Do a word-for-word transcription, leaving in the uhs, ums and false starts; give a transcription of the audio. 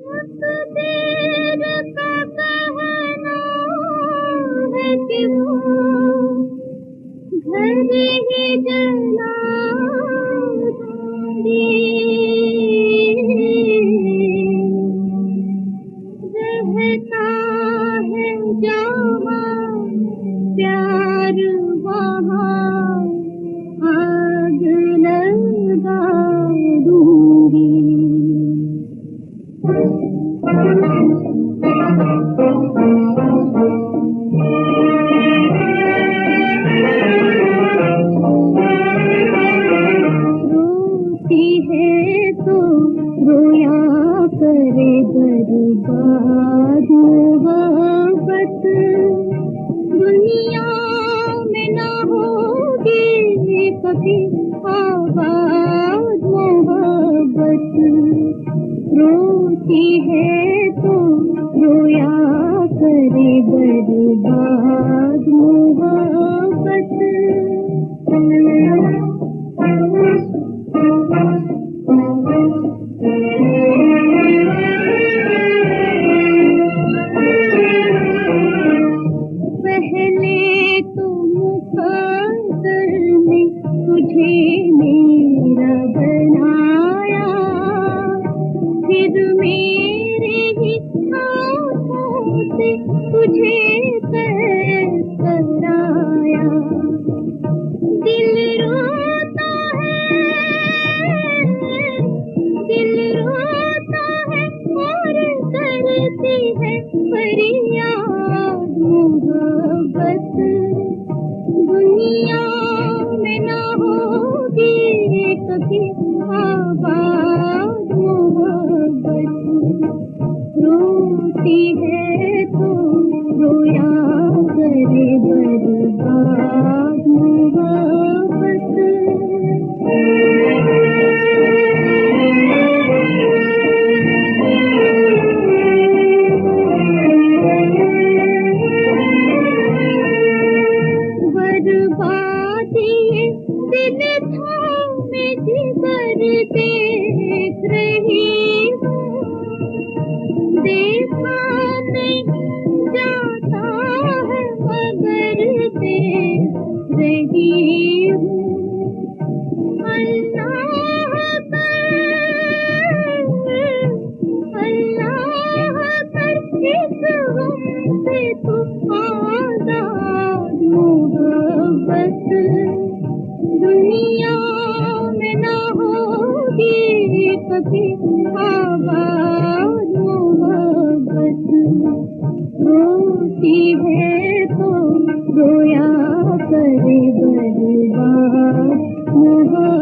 देर का कहना है कि वो घर ही जला दूंगी। रहता है जहाँ प्यार वहाँ आग लगा दूंगी। रोती है तो रोया करे बर्बाद मोहब्बत, दुनिया में ना होगी कभी आबाद मोहब्बत। रोती है तो रोया करे बर्बाद मोहब्बत। पहले तो मुकद्दर ने तुझे मेरा बनाया, फिर मेरे ही हाथों से तुझे कैद कराया। दिल रोता है, दिल रोता है और करती है फरियाद मोहब्बत। दुनिया में ना होगी कभी आबाद मोहब्बत। रोती है तो रोया करे बर्बाद मोहब्बत। बर्बादी दिल थामे जिगर देख रही हूँ, देखा नहीं जाता है मगर देख रही हूँ। अल्लाह कर, अल्लाह कर इस गम से तू आज़ाद मोहब्बत। दुनिया में ना होगी कभी आबाद मोहब्बत। रोती है तो रोया करे बर्बाद मोहब्बत।